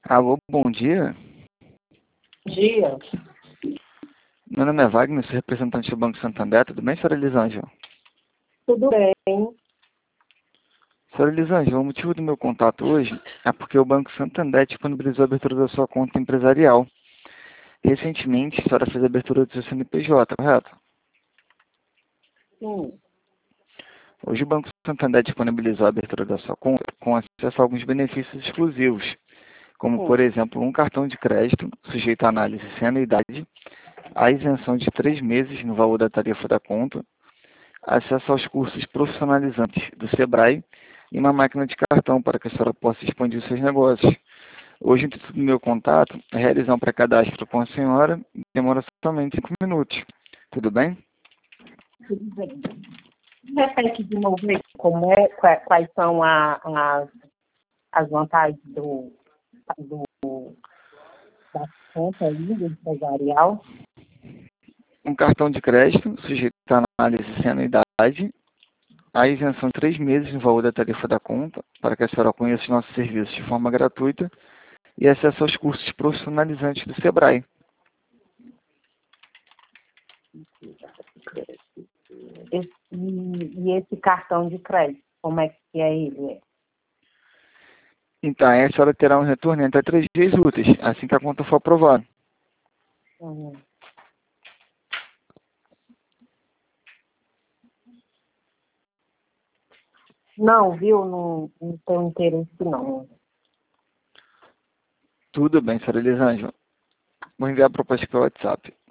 Alô, bom dia. Dia. Meu nome é Wagner, sou representante do Banco Santander. Tudo bem, senhora Elisângela? Tudo bem? Senhora Elisângela, o motivo do meu contato hoje é porque o Banco Santander disponibilizou a abertura da sua conta empresarial. Recentemente, a senhora fez a abertura do seu CNPJ, correto? Sim. Hoje o Banco Santander disponibilizou a abertura da sua conta com acesso a alguns benefícios exclusivos, como, por exemplo, um cartão de crédito sujeito à análise sem anuidade, a isenção de 3 meses no valor da tarifa da conta, acesso aos cursos profissionalizantes do Sebrae e uma máquina de cartão para que a senhora possa expandir os seus negócios. Hoje, o intuito do meu contato é realizar um pré-cadastro com a senhora, demora somente 5 minutos. Tudo bem? Tudo bem. Repete de novo aí como é, quais são as vantagens da conta aí, do empresarial. Um cartão de crédito sujeito à análise sem anuidade, a isenção de 3 meses no valor da tarifa da conta, para que a senhora conheça os nossos serviços de forma gratuita, e acesso aos cursos profissionalizantes do Sebrae. E esse cartão de crédito, como é que é ele? Então, aí a senhora terá um retorno em até 3 dias úteis, assim que a conta for aprovada. Uhum. Não, viu? Não tenho interesse, não. Tudo bem, senhora Elisângela. Vou enviar a proposta pelo WhatsApp.